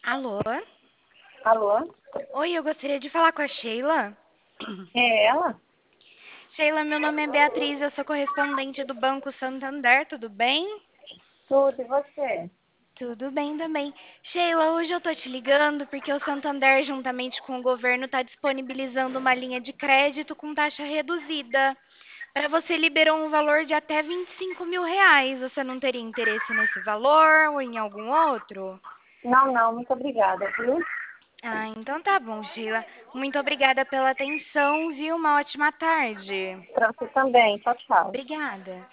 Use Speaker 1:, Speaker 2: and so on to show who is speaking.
Speaker 1: Alô?
Speaker 2: Alô?
Speaker 1: Oi, eu gostaria de falar com a Sheila.
Speaker 2: É ela?
Speaker 1: Sheila, meu nome é Beatriz, eu sou correspondente do Banco Santander, tudo bem?
Speaker 2: Tudo, e você?
Speaker 1: Tudo bem também. Sheila, hoje eu tô te ligando porque o Santander, juntamente com o governo, está disponibilizando uma linha de crédito com taxa reduzida. Para você liberou um valor de até R$ 25.000. Você não teria interesse nesse valor ou em algum outro?
Speaker 2: Não, não, muito obrigada, viu?
Speaker 1: Ah, então tá bom, Sheila. Muito obrigada pela atenção, viu? Uma ótima tarde.
Speaker 2: Pra você também. Tchau, tchau.
Speaker 1: Obrigada.